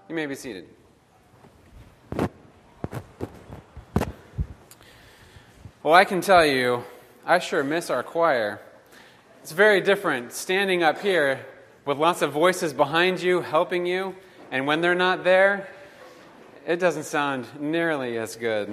You may be seated. Well, I can tell you, I sure miss our choir. It's very different standing up here with lots of voices behind you, helping you, and when they're not there, it doesn't sound nearly as good.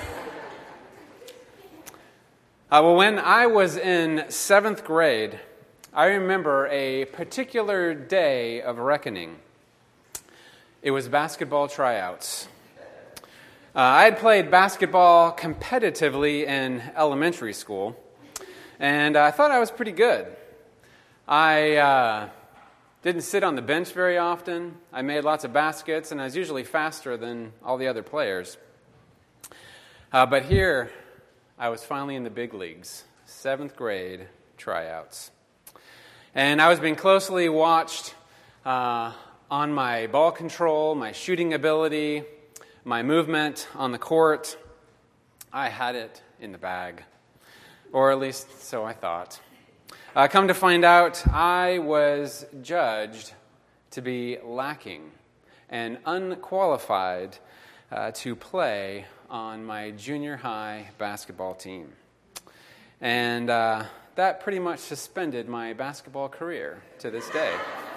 When I was in 7th grade, I remember a particular day of reckoning. It was basketball tryouts. I had played basketball competitively in elementary school, and I thought I was pretty good. I didn't sit on the bench very often. I made lots of baskets, and I was usually faster than all the other players. But here, I was finally in the big leagues, 7th grade tryouts. And I was being closely watched on my ball control, my shooting ability, my movement on the court. I had it in the bag, or at least so I thought. Come to find out, I was judged to be lacking and unqualified to play on my junior high basketball team. And that pretty much suspended my basketball career to this day.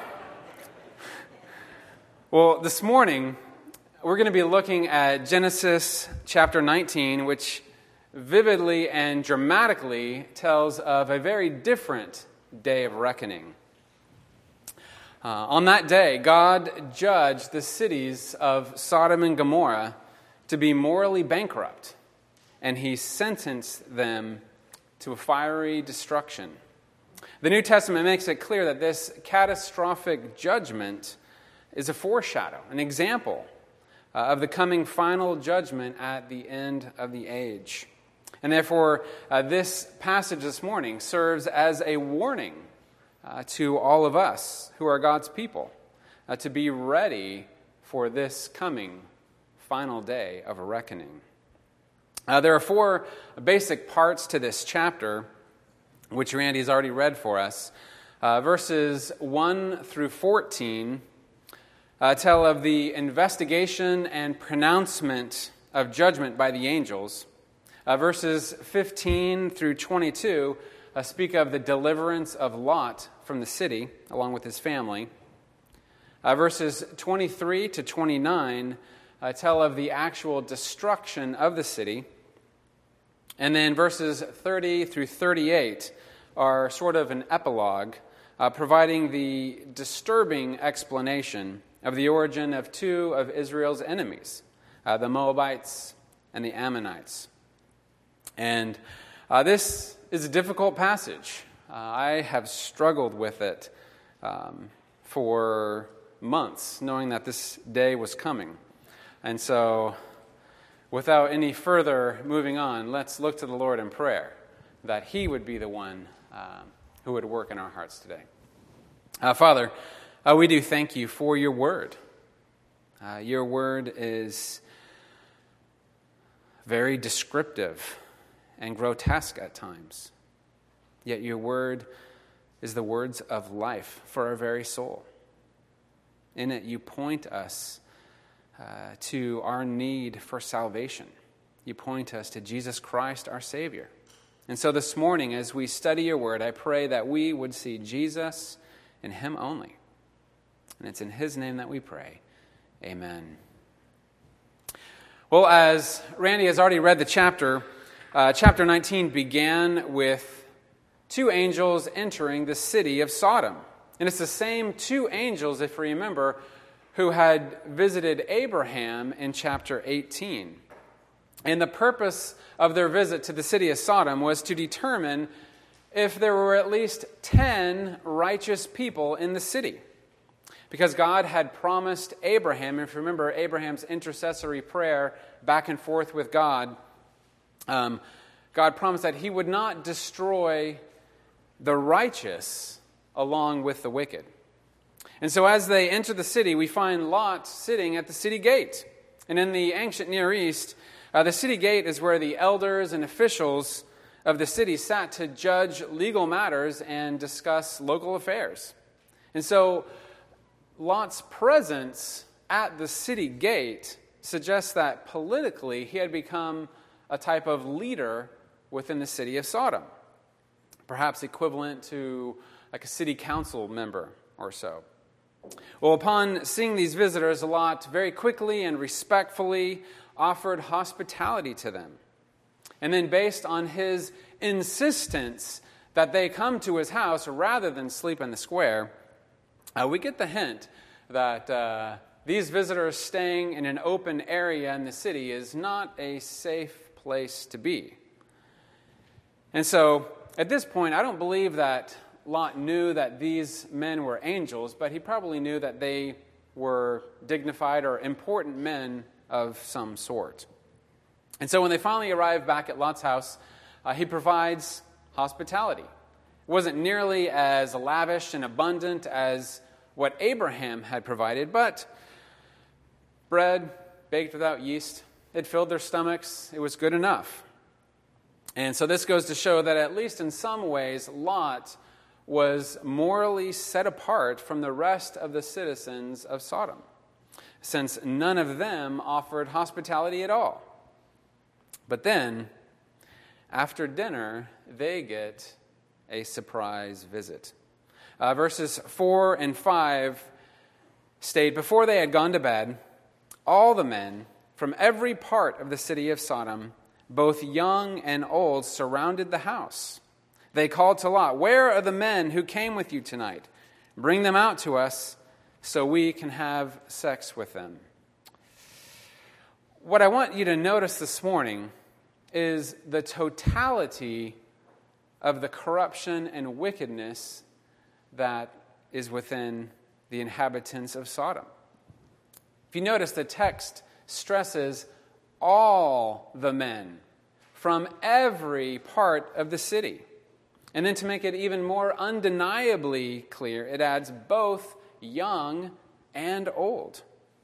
Well, this morning, we're going to be looking at Genesis chapter 19, which vividly and dramatically tells of a very different day of reckoning. On that day, God judged the cities of Sodom and Gomorrah to be morally bankrupt, and he sentenced them to a fiery destruction. The New Testament makes it clear that this catastrophic judgment is a foreshadow, an example of the coming final judgment at the end of the age. And therefore, this passage this morning serves as a warning to all of us who are God's people to be ready for this coming final day of a reckoning. There are 4 basic parts to this chapter, which Randy has already read for us. Verses 1 through 14 tell of the investigation and pronouncement of judgment by the angels. Verses 15 through 22 speak of the deliverance of Lot from the city, along with his family. Verses 23 to 29 tell of the actual destruction of the city. And then verses 30 through 38 are sort of an epilogue, providing the disturbing explanation of the origin of 2 of Israel's enemies, the Moabites and the Ammonites. And this is a difficult passage. I have struggled with it for months, knowing that this day was coming. And so, without any further moving on, let's look to the Lord in prayer, that he would be the one who would work in our hearts today. Father, we do thank you for your word. Your word is very descriptive and grotesque at times. Yet your word is the words of life for our very soul. In it, you point us to our need for salvation. You point us to Jesus Christ, our Savior. And so this morning, as we study your word, I pray that we would see Jesus and him only. And it's in his name that we pray. Amen. Well, as Randy has already read the chapter 19 began with 2 angels entering the city of Sodom. And it's the same 2 angels, if you remember, who had visited Abraham in chapter 18. And the purpose of their visit to the city of Sodom was to determine if there were at least 10 righteous people in the city. Because God had promised Abraham, if you remember Abraham's intercessory prayer back and forth with God, God promised that he would not destroy the righteous along with the wicked. And so as they enter the city, we find Lot sitting at the city gate. And in the ancient Near East, the city gate is where the elders and officials of the city sat to judge legal matters and discuss local affairs. And so Lot's presence at the city gate suggests that politically he had become a type of leader within the city of Sodom, perhaps equivalent to like a city council member or so. Well, upon seeing these visitors, Lot very quickly and respectfully offered hospitality to them. And then based on his insistence that they come to his house rather than sleep in the square, we get the hint that these visitors staying in an open area in the city is not a safe place to be. And so, at this point, I don't believe that Lot knew that these men were angels, but he probably knew that they were dignified or important men of some sort. And so when they finally arrive back at Lot's house, he provides hospitality. It wasn't nearly as lavish and abundant as what Abraham had provided, but bread baked without yeast, it filled their stomachs. It was good enough. And so this goes to show that at least in some ways, Lot was morally set apart from the rest of the citizens of Sodom, since none of them offered hospitality at all. But then, after dinner, they get a surprise visit. Verses 4 and 5 state, "Before they had gone to bed, all the men from every part of the city of Sodom, both young and old, surrounded the house. They called to Lot, 'Where are the men who came with you tonight? Bring them out to us so we can have sex with them.'" What I want you to notice this morning is the totality of the corruption and wickedness that is within the inhabitants of Sodom. If you notice, the text stresses all the men from every part of the city. And then to make it even more undeniably clear, it adds both young and old.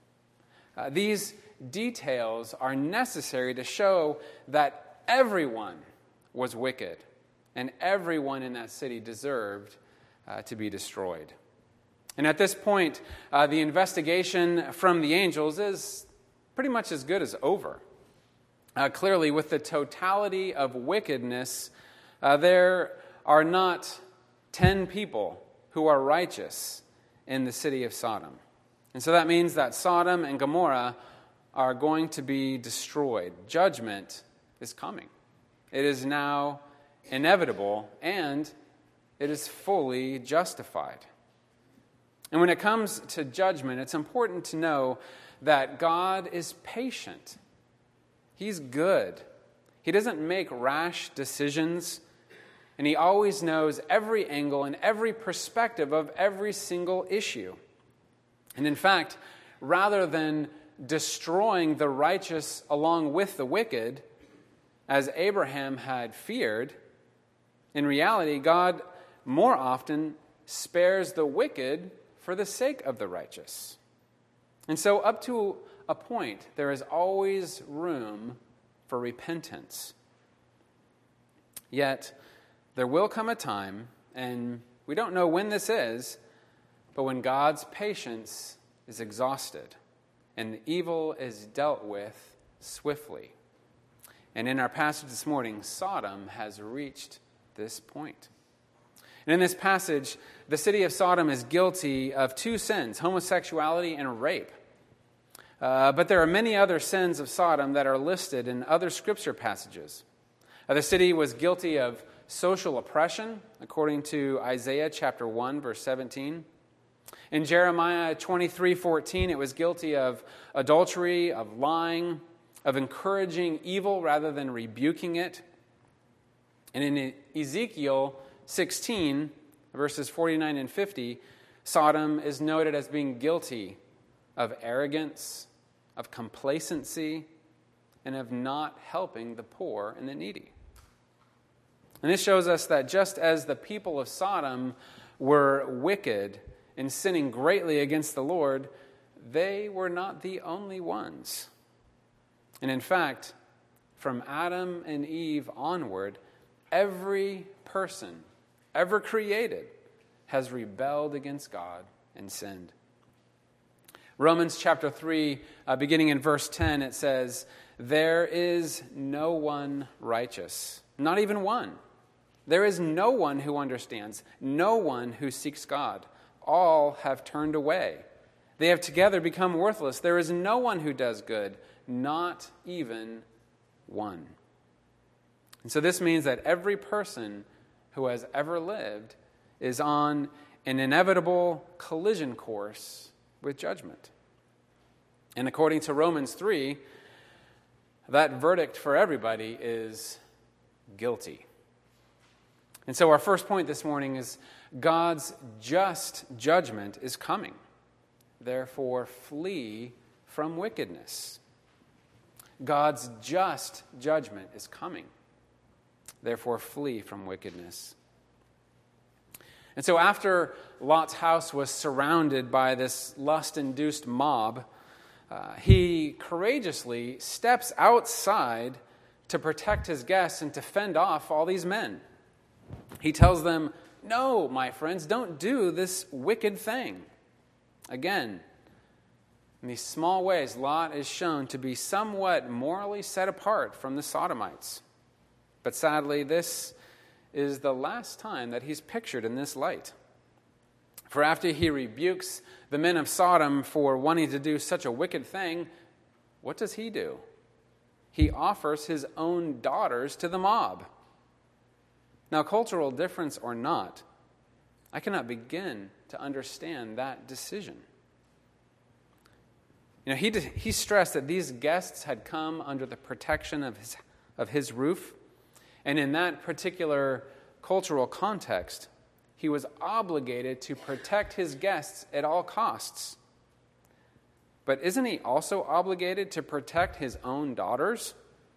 These details are necessary to show that everyone was wicked and everyone in that city deserved to be destroyed. And at this point, the investigation from the angels is pretty much as good as over. Clearly, with the totality of wickedness, there are not 10 people who are righteous in the city of Sodom. And so that means that Sodom and Gomorrah are going to be destroyed. Judgment is coming. It is now inevitable, and it is fully justified. And when it comes to judgment, it's important to know that God is patient. He's good. He doesn't make rash decisions, and he always knows every angle and every perspective of every single issue. And in fact, rather than destroying the righteous along with the wicked, as Abraham had feared, in reality, God more often spares the wicked for the sake of the righteous. And so up to a point, there is always room for repentance. Yet, there will come a time, and we don't know when this is, but when God's patience is exhausted and the evil is dealt with swiftly. And in our passage this morning, Sodom has reached this point. And in this passage, the city of Sodom is guilty of two sins, homosexuality and rape. But there are many other sins of Sodom that are listed in other scripture passages. The city was guilty of social oppression, according to Isaiah chapter 1, verse 17. In Jeremiah 23:14, it was guilty of adultery, of lying, of encouraging evil rather than rebuking it. And in Ezekiel 16, verses 49 and 50, Sodom is noted as being guilty of arrogance, of complacency, and of not helping the poor and the needy. And this shows us that just as the people of Sodom were wicked and sinning greatly against the Lord, they were not the only ones. And in fact, from Adam and Eve onward, every person ever created has rebelled against God and sinned. Romans chapter 3, beginning in verse 10, it says, "There is no one righteous, not even one. There is no one who understands, no one who seeks God. All have turned away. They have together become worthless. There is no one who does good, not even one." And so this means that every person who has ever lived is on an inevitable collision course with judgment. And according to Romans 3, that verdict for everybody is guilty. And so our first point this morning is God's just judgment is coming. Therefore, flee from wickedness. God's just judgment is coming. Therefore, flee from wickedness. And so after Lot's house was surrounded by this lust-induced mob, he courageously steps outside to protect his guests and to fend off all these men. He tells them, "No, my friends, don't do this wicked thing." Again, in these small ways, Lot is shown to be somewhat morally set apart from the Sodomites. But sadly, this is the last time that he's pictured in this light. For after he rebukes the men of Sodom for wanting to do such a wicked thing, what does he do? He offers his own daughters to the mob. Now, cultural difference or not, I cannot begin to understand that decision. He stressed that these guests had come under the protection of his roof, and in that particular cultural context, he was obligated to protect his guests at all costs. But isn't he also obligated to protect his own daughters?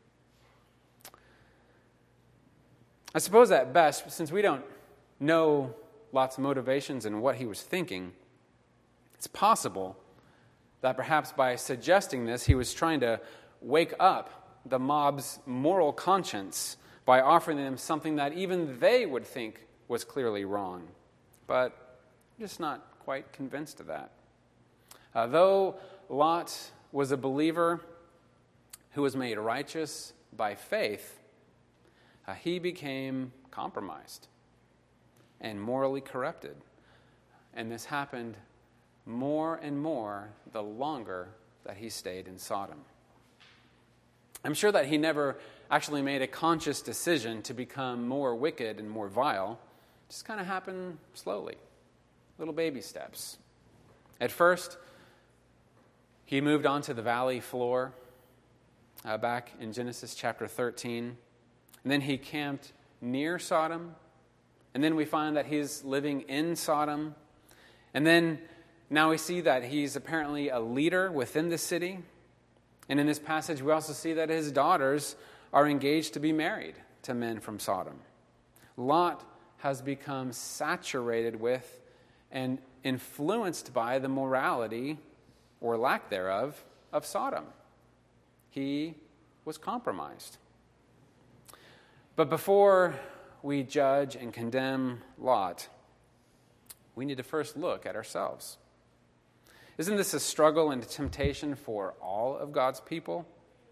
I suppose at best, since we don't know Lot's motivations and what he was thinking, it's possible that perhaps by suggesting this, he was trying to wake up the mob's moral conscience by offering them something that even they would think was clearly wrong. But I'm just not quite convinced of that. Though Lot was a believer who was made righteous by faith, he became compromised and morally corrupted. And this happened more and more the longer that he stayed in Sodom. I'm sure that he never actually made a conscious decision to become more wicked and more vile. It just kind of happened slowly, little baby steps. At first, he moved on to the valley floor back in Genesis chapter 13. And then he camped near Sodom. And then we find that he's living in Sodom. And then now we see that he's apparently a leader within the city. And in this passage, we also see that his daughters are engaged to be married to men from Sodom. Lot has become saturated with and influenced by the morality, or lack thereof, of Sodom. He was compromised. But before we judge and condemn Lot, we need to first look at ourselves. Isn't this a struggle and a temptation for all of God's people?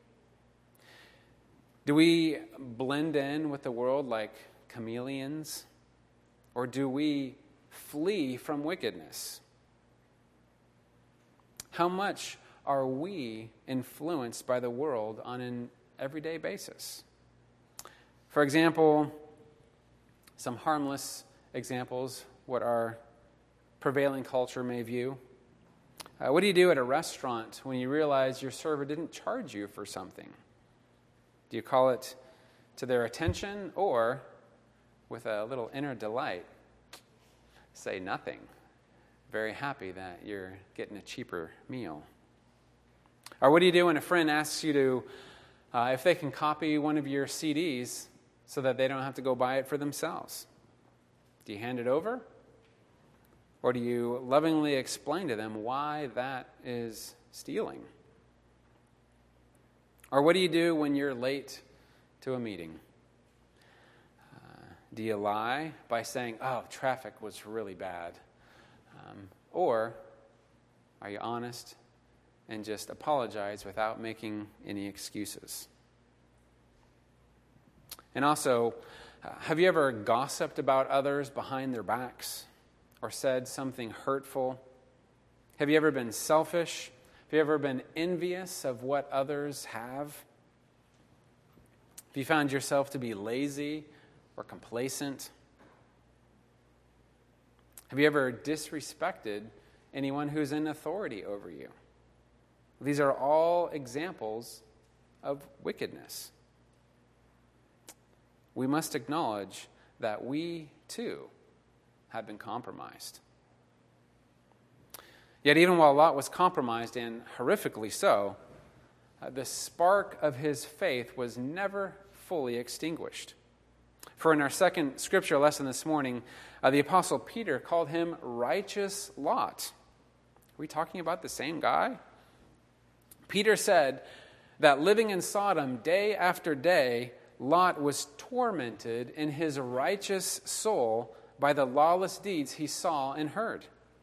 Do we blend in with the world like chameleons? Or do we flee from wickedness? How much are we influenced by the world on an everyday basis? For example, some harmless examples, what our prevailing culture may view. What do you do at a restaurant when you realize your server didn't charge you for something? Do you call it to their attention, or with a little inner delight, say nothing, very happy that you're getting a cheaper meal? Or what do you do when a friend asks you to, if they can copy one of your CDs so that they don't have to go buy it for themselves? Do you hand it over? Or do you lovingly explain to them why that is stealing? Or what do you do when you're late to a meeting? Do you lie by saying, "Oh, traffic was really bad"? Or Are you honest? And just apologize without making any excuses. And also, have you ever gossiped about others behind their backs or said something hurtful? Have you ever been selfish? Have you ever been envious of what others have? Have you found yourself to be lazy or complacent? Have you ever disrespected anyone who's in authority over you? These are all examples of wickedness. We must acknowledge that we, too, have been compromised. Yet even while Lot was compromised, and horrifically so, the spark of his faith was never fully extinguished. For in our second scripture lesson this morning, the Apostle Peter called him righteous Lot. Are we talking about the same guy? Peter said that living in Sodom day after day, Lot was tormented in his righteous soul by the lawless deeds he saw and heard.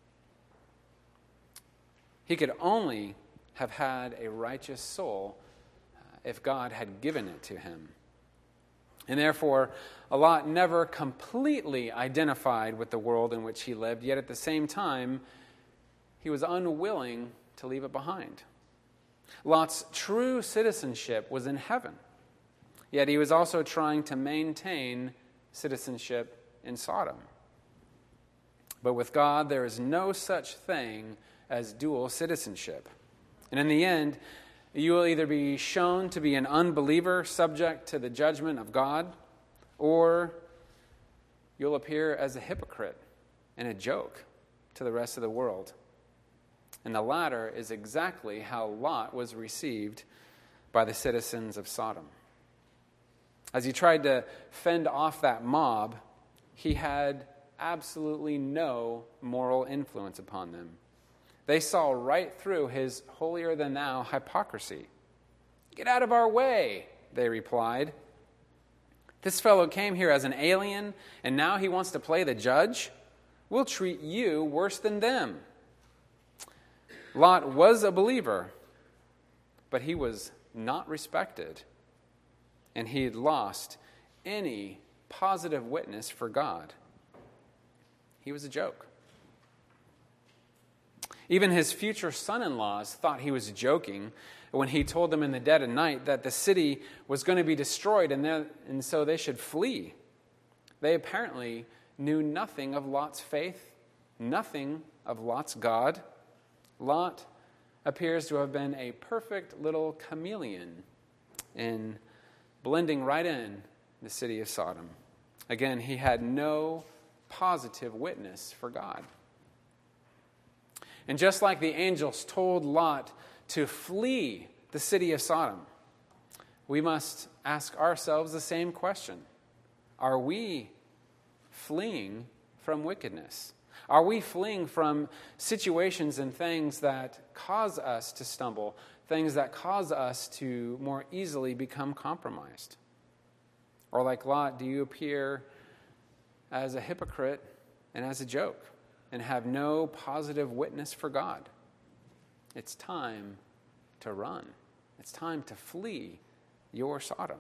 He could only have had a righteous soul if God had given it to him. And therefore, Lot never completely identified with the world in which he lived, yet at the same time, he was unwilling to leave it behind. Lot's true citizenship was in heaven, yet he was also trying to maintain citizenship in Sodom. But with God, there is no such thing as dual citizenship. And in the end, you will either be shown to be an unbeliever subject to the judgment of God, or you'll appear as a hypocrite and a joke to the rest of the world. And the latter is exactly how Lot was received by the citizens of Sodom. As he tried to fend off that mob, he had absolutely no moral influence upon them. They saw right through his holier-than-thou hypocrisy. "Get out of our way," they replied. "This fellow came here as an alien, and now he wants to play the judge? We'll treat you worse than them." Lot was a believer, but he was not respected, and he had lost any positive witness for God. He was a joke. Even his future son-in-laws thought he was joking when he told them in the dead of night that the city was going to be destroyed and so they should flee. They apparently knew nothing of Lot's faith, nothing of Lot's God. Lot appears to have been a perfect little chameleon in blending right in the city of Sodom. Again, he had no positive witness for God. And just like the angels told Lot to flee the city of Sodom, we must ask ourselves the same question. Are we fleeing from wickedness? Are we fleeing from situations and things that cause us to stumble, things that cause us to more easily become compromised? Or like Lot, do you appear as a hypocrite and as a joke and have no positive witness for God? It's time to run. It's time to flee your Sodom.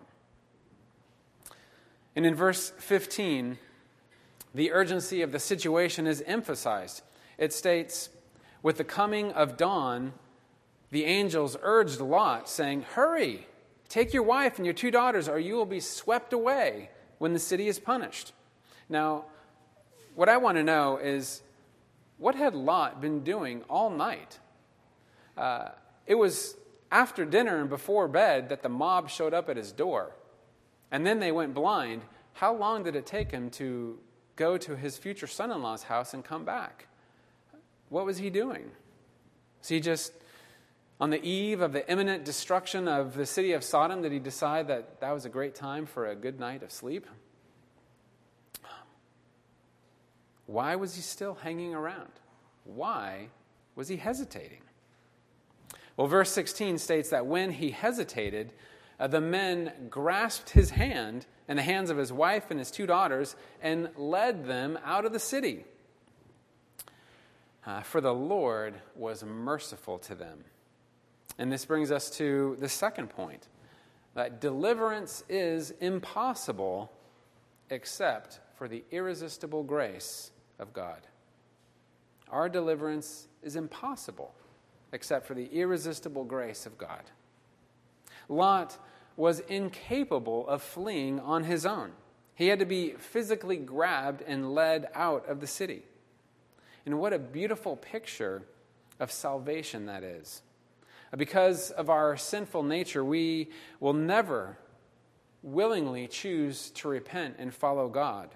And in verse 15, the urgency of the situation is emphasized. It states, "With the coming of dawn, the angels urged Lot, saying, 'Hurry, take your wife and your 2 daughters, or you will be swept away when the city is punished.'" Now, what I want to know is, what had Lot been doing all night? It was after dinner and before bed that the mob showed up at his door. And then they went blind. How long did it take him to go to his future son-in-law's house and come back? What was he doing? Was he just on the eve of the imminent destruction of the city of Sodom, did he decide that that was a great time for a good night of sleep? Why was he still hanging around? Why was he hesitating? Well, verse 16 states that when he hesitated, the men grasped his hand and the hands of his wife and his 2 daughters and led them out of the city. For the Lord was merciful to them. And this brings us to the second point, that deliverance is impossible except for the irresistible grace of God. Our deliverance is impossible except for the irresistible grace of God. Lot was incapable of fleeing on his own. He had to be physically grabbed and led out of the city. And what a beautiful picture of salvation that is. Because of our sinful nature, we will never willingly choose to repent and follow God.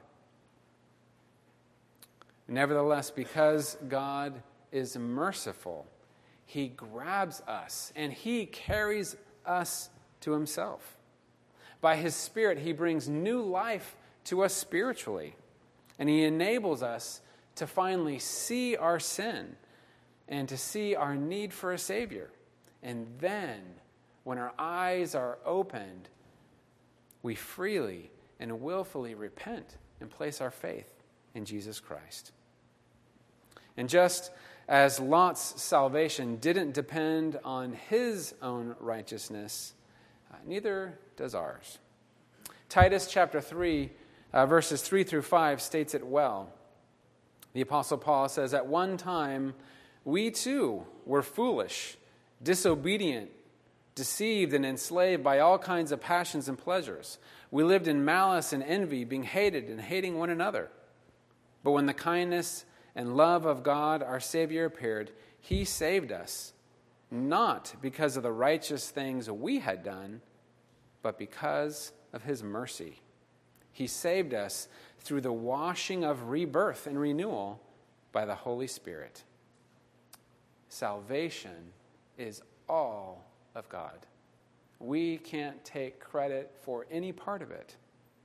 Nevertheless, because God is merciful, he grabs us and he carries us to himself. By his Spirit, he brings new life to us spiritually, and he enables us to finally see our sin and to see our need for a Savior. And then, when our eyes are opened, we freely and willfully repent and place our faith in Jesus Christ. And just as Lot's salvation didn't depend on his own righteousness, neither does ours. Titus chapter 3, verses 3 through 5 states it well. The Apostle Paul says, "At one time, we too were foolish, disobedient, deceived and enslaved by all kinds of passions and pleasures. We lived in malice and envy, being hated and hating one another. But when the kindness and love of God, our Savior, appeared, he saved us, not because of the righteous things we had done, but because of his mercy. He saved us through the washing of rebirth and renewal by the Holy Spirit." Salvation is all of God. We can't take credit for any part of it.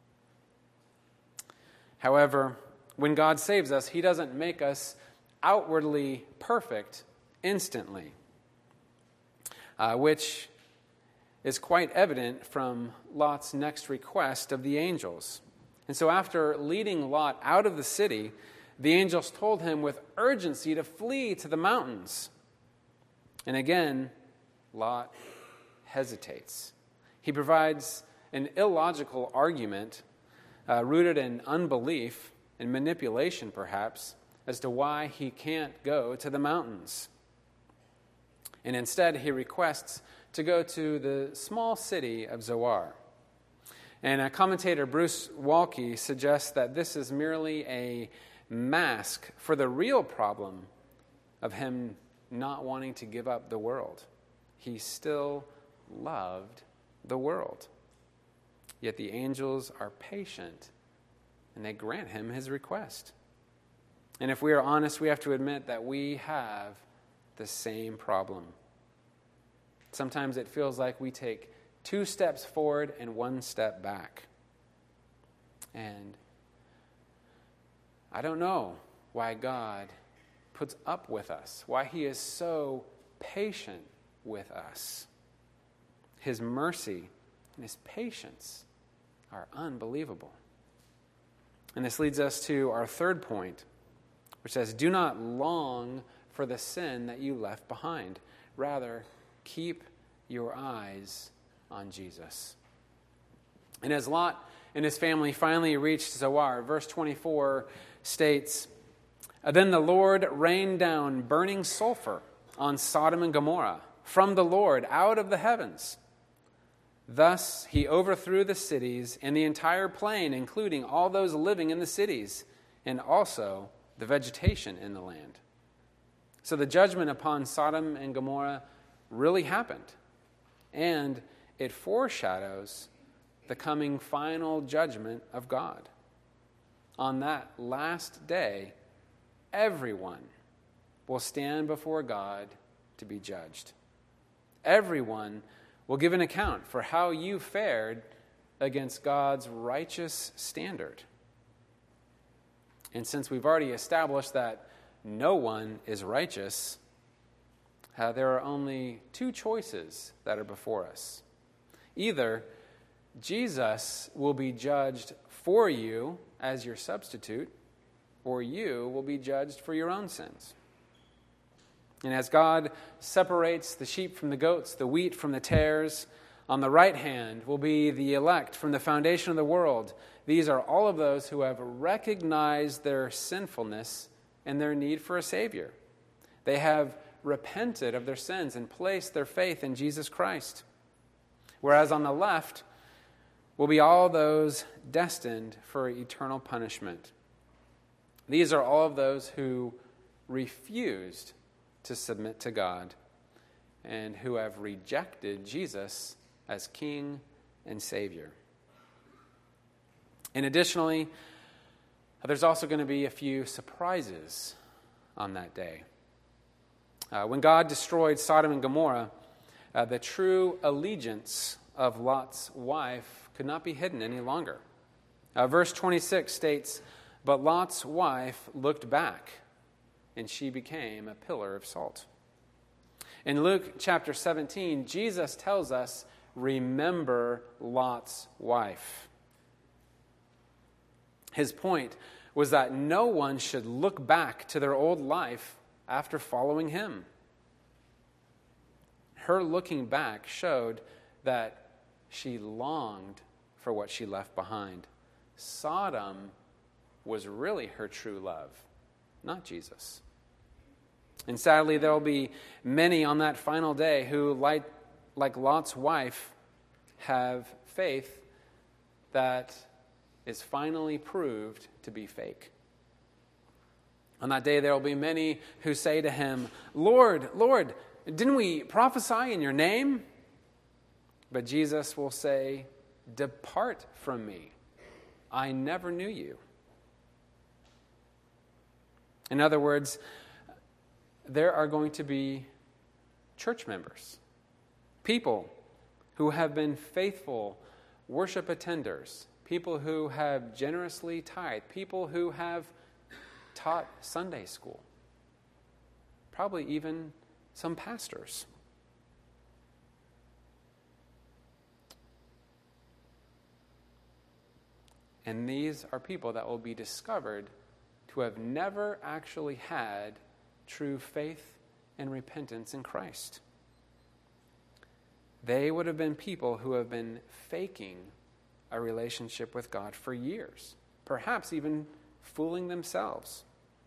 However, when God saves us, he doesn't make us outwardly perfect instantly, which is quite evident from Lot's next request of the angels. And so after leading Lot out of the city, the angels told him with urgency to flee to the mountains. And again, Lot hesitates. He provides an illogical argument rooted in unbelief and manipulation, perhaps, as to why he can't go to the mountains. And instead, he requests to go to the small city of Zoar. And commentator Bruce Waltke suggests that this is merely a mask for the real problem of him not wanting to give up the world. He still loved the world. Yet the angels are patient, and they grant him his request. And if we are honest, we have to admit that we have the same problem. Sometimes it feels like we take 2 steps forward and 1 step back. And I don't know why God puts up with us, why he is so patient with us. His mercy and his patience are unbelievable. And this leads us to our third point, which says, "Do not long for the sin that you left behind. Rather, keep your eyes on Jesus." And as Lot and his family finally reached Zoar, verse 24 states, "Then the Lord rained down burning sulfur on Sodom and Gomorrah from the Lord out of the heavens. Thus he overthrew the cities and the entire plain, including all those living in the cities, and also the vegetation in the land." So the judgment upon Sodom and Gomorrah really happened. And it foreshadows the coming final judgment of God. On that last day, everyone will stand before God to be judged. Everyone will give an account for how you fared against God's righteous standard. And since we've already established that no one is righteous, there are only 2 choices that are before us. Either Jesus will be judged for you as your substitute, or you will be judged for your own sins. And as God separates the sheep from the goats, the wheat from the tares, on the right hand will be the elect from the foundation of the world. These are all of those who have recognized their sinfulness and their need for a Savior. They have repented of their sins and placed their faith in Jesus Christ. Whereas on the left will be all those destined for eternal punishment. These are all of those who refused to submit to God and who have rejected Jesus as King and Savior. And additionally, there's also going to be a few surprises on that day. When God destroyed Sodom and Gomorrah, the true allegiance of Lot's wife could not be hidden any longer. Verse 26 states, "But Lot's wife looked back, and she became a pillar of salt." In Luke chapter 17, Jesus tells us, "Remember Lot's wife." His point was that no one should look back to their old life after following him. Her looking back showed that she longed for what she left behind. Sodom was really her true love, not Jesus. And sadly, there will be many on that final day who, like Lot's wife, have faith that is finally proved to be fake. On that day, there will be many who say to him, "Lord, Lord, didn't we prophesy in your name?" But Jesus will say, "Depart from me. I never knew you." In other words, there are going to be church members, people who have been faithful worship attenders, people who have generously tithed, people who have taught Sunday school, probably even some pastors. And these are people that will be discovered to have never actually had true faith and repentance in Christ. They would have been people who have been faking a relationship with God for years, perhaps even fooling themselves.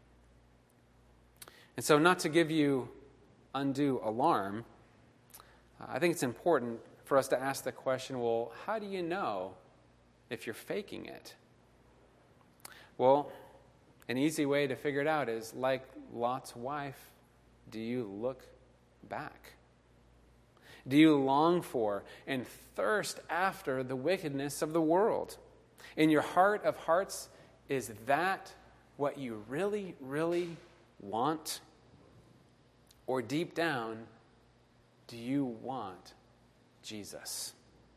And so, not to give you undue alarm, I think it's important for us to ask the question, well, how do you know if you're faking it? Well, an easy way to figure it out is, like Lot's wife, do you look back? Do you long for and thirst after the wickedness of the world? In your heart of hearts, is that what you really, really want? Or deep down, do you want Jesus?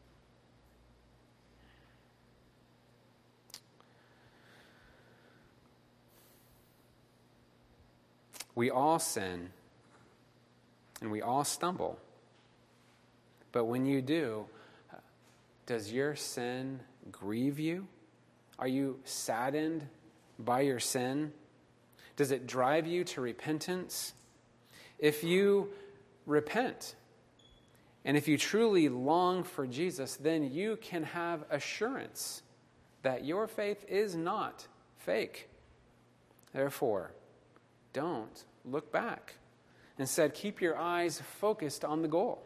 We all sin, and we all stumble. But when you do, does your sin grieve you? Are you saddened by your sin? Does it drive you to repentance? If you repent, and if you truly long for Jesus, then you can have assurance that your faith is not fake. Therefore, don't look back. Instead, keep your eyes focused on the goal.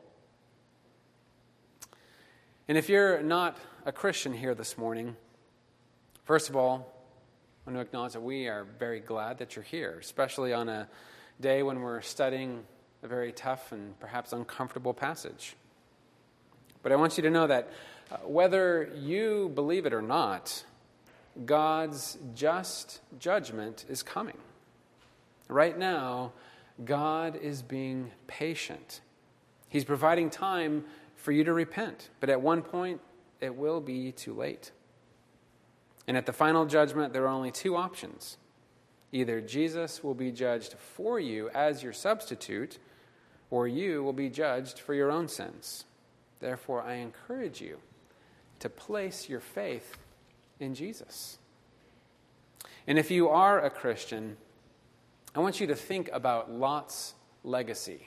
And if you're not a Christian here this morning, first of all, I want to acknowledge that we are very glad that you're here, especially on a day when we're studying a very tough and perhaps uncomfortable passage. But I want you to know that whether you believe it or not, God's just judgment is coming. Right now, God is being patient. He's providing time for you to repent, but at one point, it will be too late. And at the final judgment, there are only two options. Either Jesus will be judged for you as your substitute, or you will be judged for your own sins. Therefore, I encourage you to place your faith in Jesus. And if you are a Christian, I want you to think about Lot's legacy.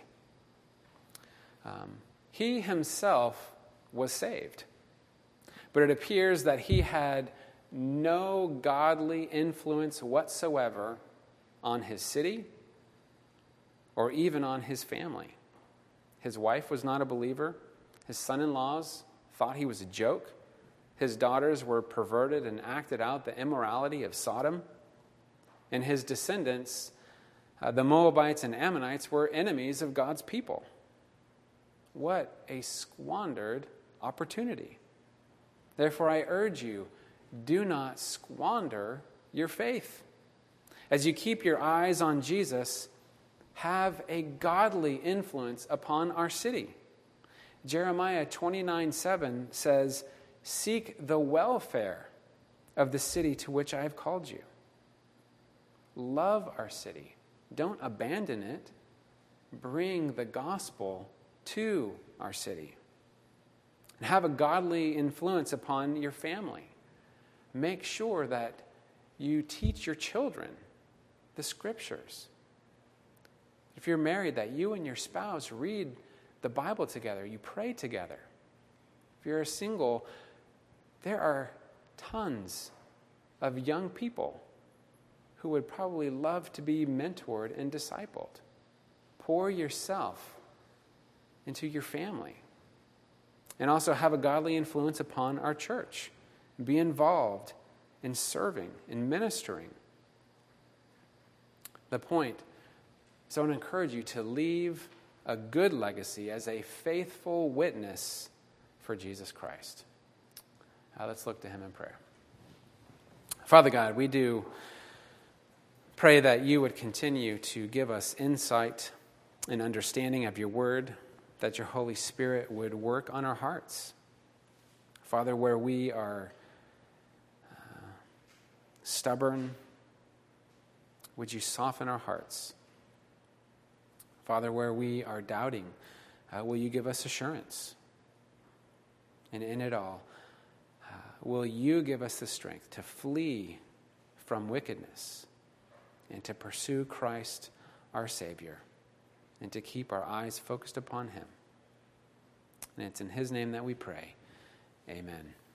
He himself was saved, but it appears that he had no godly influence whatsoever on his city or even on his family. His wife was not a believer. His son-in-laws thought he was a joke. His daughters were perverted and acted out the immorality of Sodom. And his descendants, the Moabites and Ammonites, were enemies of God's people. What a squandered opportunity. Therefore, I urge you, do not squander your faith. As you keep your eyes on Jesus, have a godly influence upon our city. Jeremiah 29:7 says, "Seek the welfare of the city to which I have called you." Love our city. Don't abandon it. Bring the gospel to our city. And have a godly influence upon your family. Make sure that you teach your children the scriptures. If you're married, that you and your spouse read the Bible together, you pray together. If you're a single, there are tons of young people who would probably love to be mentored and discipled. Pour yourself into your family. And also have a godly influence upon our church. Be involved in serving, in ministering. The point is I want to encourage you to leave a good legacy as a faithful witness for Jesus Christ. Let's look to him in prayer. Father God, we do pray that you would continue to give us insight and understanding of your word, that your Holy Spirit would work on our hearts. Father, where we are stubborn, would you soften our hearts? Father, where we are doubting, will you give us assurance? And in it all, will you give us the strength to flee from wickedness and to pursue Christ, our Savior, and to keep our eyes focused upon him. And it's in his name that we pray. Amen.